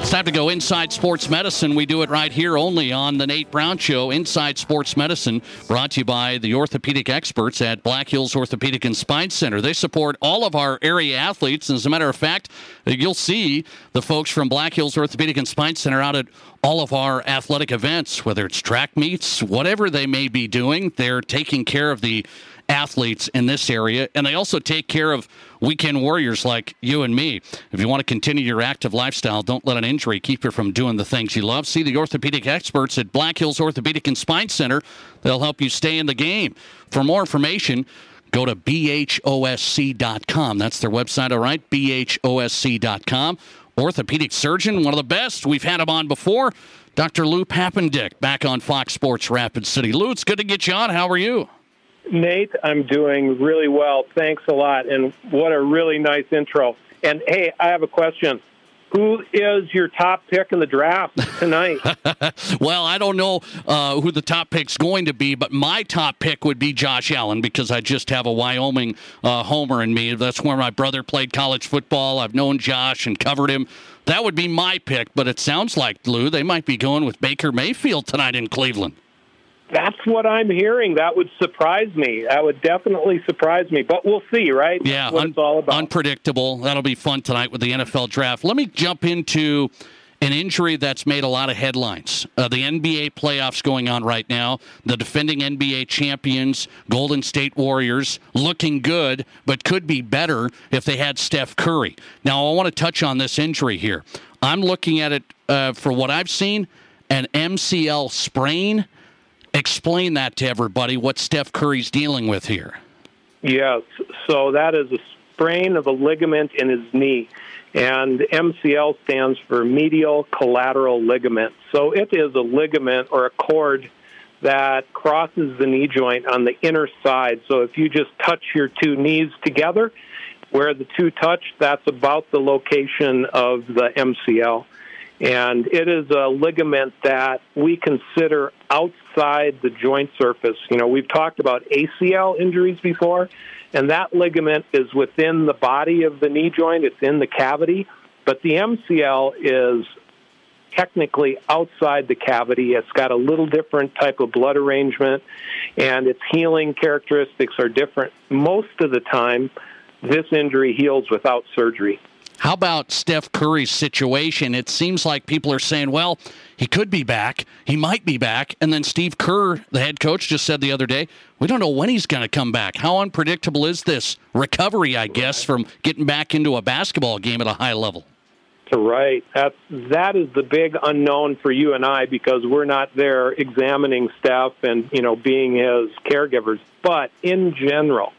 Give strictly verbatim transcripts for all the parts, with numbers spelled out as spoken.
It's time to go Inside Sports Medicine. We do it right here only on the Nate Brown Show. Inside Sports Medicine, brought to you by the orthopedic experts at Black Hills Orthopedic and Spine Center. They support all of our area athletes. As a matter of fact, you'll see the folks from Black Hills Orthopedic and Spine Center out at all of our athletic events, whether it's track meets, whatever they may be doing. They're taking care of the athletes in this area, and they also take care of weekend warriors like you and me. If you want to continue your active lifestyle, don't let an injury keep you from doing the things you love. See the orthopedic experts at Black Hills Orthopedic and Spine Center. They'll help you stay in the game. For more information, go to B H O S C dot com. That's their website, all right? B H O S C dot com. Orthopedic surgeon, one of the best. We've had him on before. Doctor Lou Papendick, back on Fox Sports Rapid City. Lou, it's good to get you on. How are you? Nate, I'm doing really well. Thanks a lot. And what a really nice intro. And, hey, I have a question. Who is your top pick in the draft tonight? Well, I don't know uh, who the top pick's going to be, but my top pick would be Josh Allen because I just have a Wyoming uh, homer in me. That's where my brother played college football. I've known Josh and covered him. That would be my pick, but it sounds like, Lou, they might be going with Baker Mayfield tonight in Cleveland. That's what I'm hearing. That would surprise me. That would definitely surprise me. But we'll see, right? Yeah, That's what un- it's all about. Unpredictable. That'll be fun tonight with the N F L draft. Let me jump into an injury that's made a lot of headlines. Uh, the N B A playoffs going on right now. The defending N B A champions, Golden State Warriors, looking good, but could be better if they had Steph Curry. Now, I want to touch on this injury here. I'm looking at it, uh, for what I've seen, an M C L sprain. Explain that to everybody, what Steph Curry's dealing with here. Yes, so that is a sprain of a ligament in his knee, and M C L stands for medial collateral ligament. So it is a ligament or a cord that crosses the knee joint on the inner side. So if you just touch your two knees together, where the two touch, that's about the location of the M C L. And it is a ligament that we consider outside the joint surface. You know, we've talked about A C L injuries before, and that ligament is within the body of the knee joint. It's in the cavity. But the M C L is technically outside the cavity. It's got a little different type of blood arrangement, and its healing characteristics are different. Most of the time, this injury heals without surgery. How about Steph Curry's situation? It seems like people are saying, well, he could be back. He might be back. And then Steve Kerr, the head coach, just said the other day, we don't know when he's going to come back. How unpredictable is this recovery, I guess, from getting back into a basketball game at a high level? Right. That's, that is the big unknown for you and I because we're not there examining Steph and, you know, being his caregivers. But in general,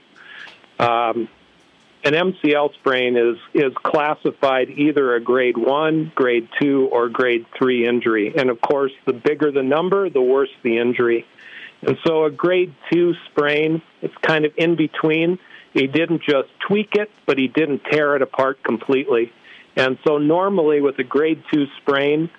um, an M C L sprain is, is classified either a grade one, grade two, or grade three injury. And, of course, the bigger the number, the worse the injury. And so a grade two sprain, it's kind of in between. He didn't just tweak it, but he didn't tear it apart completely. And so normally with a grade two sprain,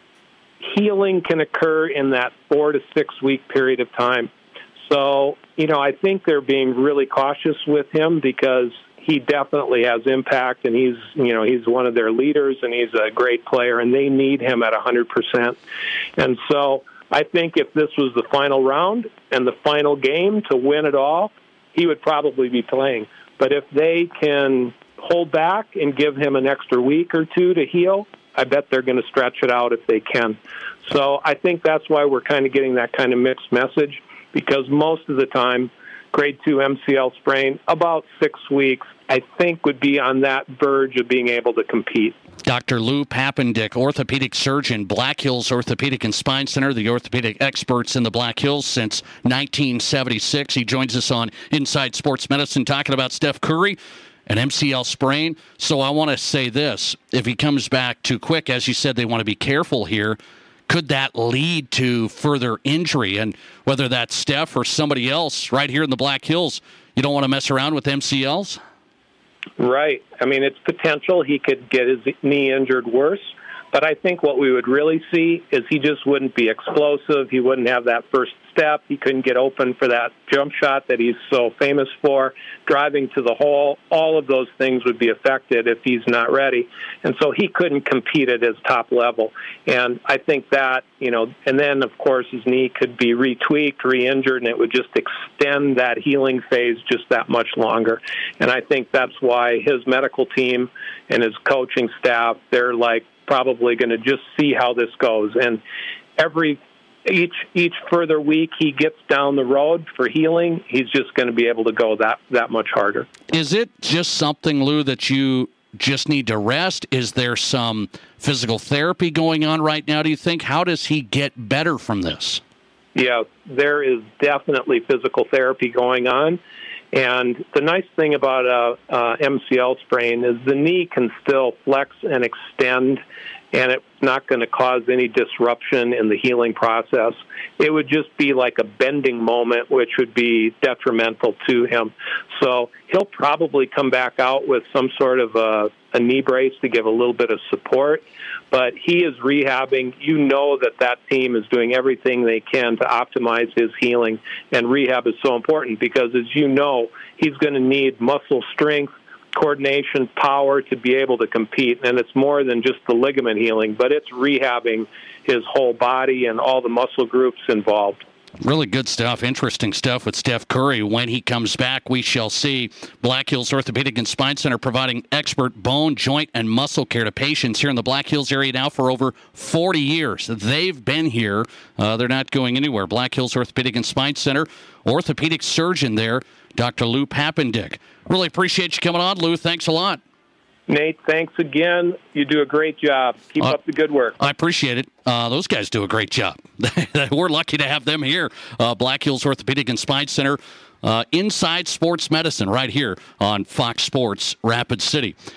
healing can occur in that four to six week period of time. So, you know, I think they're being really cautious with him because he definitely has impact, and he's, you know, he's one of their leaders, and he's a great player, and they need him at one hundred percent. And so I think if this was the final round and the final game to win it all, he would probably be playing. But if they can hold back and give him an extra week or two to heal, I bet they're going to stretch it out if they can. So I think that's why we're kind of getting that kind of mixed message, because most of the time, grade two M C L sprain, about six weeks, I think would be on that verge of being able to compete. Doctor Lou Papendick, orthopedic surgeon, Black Hills Orthopedic and Spine Center, the orthopedic experts in the Black Hills since nineteen seventy-six. He joins us on Inside Sports Medicine talking about Steph Curry, an M C L sprain. So I want to say this. If he comes back too quick, as you said, they want to be careful here. Could that lead to further injury? And whether that's Steph or somebody else right here in the Black Hills, you don't want to mess around with M C Ls? Right. I mean, it's potential he could get his knee injured worse. But I think what we would really see is he just wouldn't be explosive. He wouldn't have that first step. He couldn't get open for that jump shot that he's so famous for. Driving to the hole, all of those things would be affected if he's not ready. And so he couldn't compete at his top level. And I think that, you know, and then, of course, his knee could be retweaked, re-injured, and it would just extend that healing phase just that much longer. And I think that's why his medical team and his coaching staff, they're like probably going to just see how this goes. And every Each each further week he gets down the road for healing, he's just going to be able to go that, that much harder. Is it just something, Lou, that you just need to rest? Is there some physical therapy going on right now, do you think? How does he get better from this? Yeah, there is definitely physical therapy going on. And the nice thing about a, a M C L sprain is the knee can still flex and extend, and it's not going to cause any disruption in the healing process. It would just be like a bending moment, which would be detrimental to him. So he'll probably come back out with some sort of a, a knee brace to give a little bit of support. But he is rehabbing. You know that that team is doing everything they can to optimize his healing. And rehab is so important because, as you know, he's going to need muscle strength, coordination, power to be able to compete. And it's more than just the ligament healing, but it's rehabbing his whole body and all the muscle groups involved. Really good stuff, interesting stuff with Steph Curry. When he comes back, we shall see. Black Hills Orthopedic and Spine Center providing expert bone, joint, and muscle care to patients here in the Black Hills area now for over forty years. They've been here. Uh, they're not going anywhere. Black Hills Orthopedic and Spine Center, orthopedic surgeon there, Doctor Lou Papendick. Really appreciate you coming on, Lou. Thanks a lot. Nate, thanks again. You do a great job. Keep uh, up the good work. I appreciate it. Uh, those guys do a great job. We're lucky to have them here. Uh, Black Hills Orthopedic and Spine Center, uh, Inside Sports Medicine, right here on Fox Sports Rapid City.